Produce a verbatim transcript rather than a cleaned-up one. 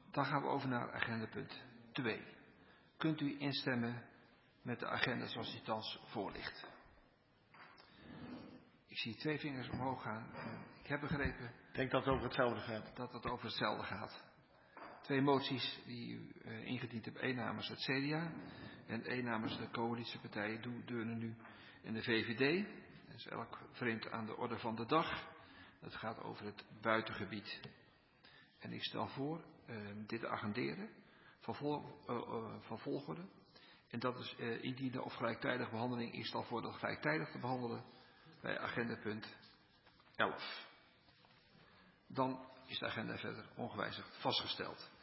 Dan gaan we over naar agendapunt twee. Kunt u instemmen met de agenda zoals die thans voor ligt? Ik zie twee vingers omhoog gaan. Ik heb begrepen. Ik denk dat het over hetzelfde gaat. Dat het over hetzelfde gaat. Twee moties die u uh, ingediend hebt. één namens het C D A en één namens de coalitiepartijen Doe, Deurne Nu en de V V D. Dat is elk vreemd aan de orde van de dag. Het gaat over het buitengebied. En ik stel voor uh, dit te agenderen van, vol, uh, uh, van volgorde. En dat is uh, indienen of gelijktijdige behandeling. Ik stel voor dat gelijktijdig te behandelen bij agendapunt elf. Dan is de agenda verder ongewijzigd vastgesteld.